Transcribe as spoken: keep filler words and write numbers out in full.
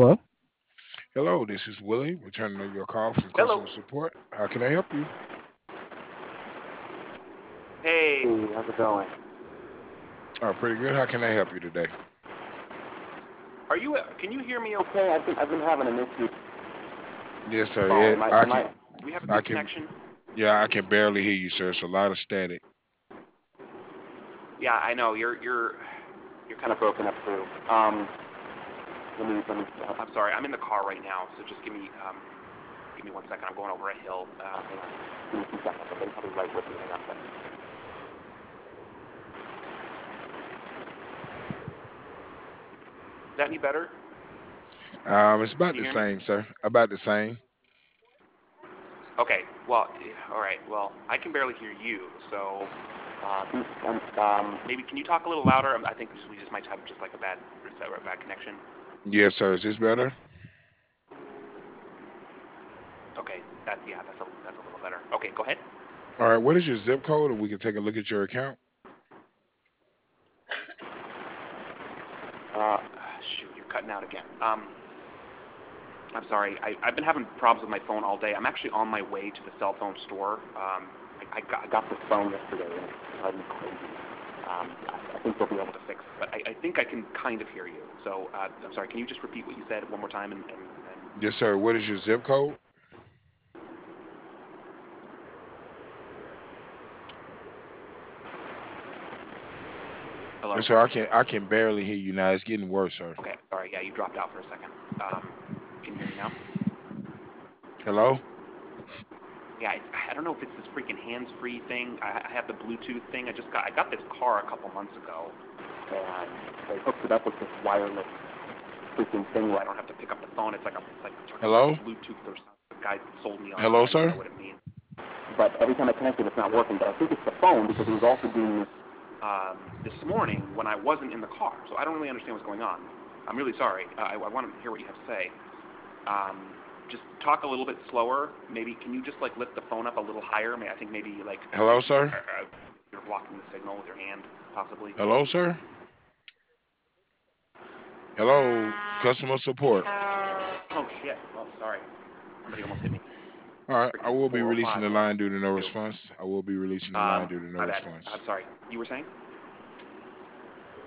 Hello? Hello, this is Willie, returning your call from Hello. customer support. How can I help you? Hey, how's it going? Oh, pretty good. How can I help you today? Are you? Can you hear me okay? I've been I've been having an issue. Yes, sir. Phone. Yeah, Am I? I Am I? can. Do we have a I good can. connection? Yeah, I can barely hear you, sir. It's a lot of static. Yeah, I know. You're you're you're kind of broken up too. Um, let me let me. I'm sorry. I'm in the car right now, so just give me um, give me one second. I'm going over a hill. Uh, hang on. Give me two seconds. Okay, I'll be right with you. Hang on a second. Is that any better? Um, it's about Can you the hear me? same, sir. About the same. Okay. Well, yeah, all right. Well, I can barely hear you, so uh, um, um, maybe can you talk a little louder? I think we just might have just like a bad, a bad connection. Yes, sir. Is this better? Okay, that yeah, that's a that's a little better. Okay, go ahead. All right. What is your zip code, and we can take a look at your account? Uh, shoot, you're cutting out again. Um, I'm sorry. I, I've been having problems with my phone all day. I'm actually on my way to the cell phone store. Um, I, I, got, I got this phone yesterday, and it's driving me crazy. Um, I, I think they'll be able to fix it, but I, I think I can kind of hear you. So uh, I'm sorry. Can you just repeat what you said one more time? And, and, and Yes, sir. What is your zip code? hello. Yes, sir. I can. I can barely hear you now. It's getting worse, sir. Okay. Sorry. Yeah, you dropped out for a second. Um, can you hear me now? Hello. Yeah, it's, I don't know if it's this freaking hands-free thing. I, I have the Bluetooth thing. I just got I got this car a couple months ago, and they hooked it up with this wireless freaking thing where I don't have to pick up the phone. It's like a it's like talking about Hello. Bluetooth or something. The guy sold me on it. Hello, I don't even sir. know what it means. But every time I connect it, it's not working. But I think it's the phone because it was also doing this um, this morning when I wasn't in the car. So I don't really understand what's going on. I'm really sorry. Uh, I, I want to hear what you have to say. Um, just talk a little bit slower. Maybe can you just like lift the phone up a little higher? I think maybe like Hello, you're, sir. uh, you're blocking the signal with your hand, possibly. Hello, sir. Hello, customer support. Oh shit! Oh sorry, somebody almost hit me. All right, I Freaking will be four oh releasing five. the line due to no Two. response. I will be releasing the line Um, due to no my bad. response. I'm sorry. You were saying?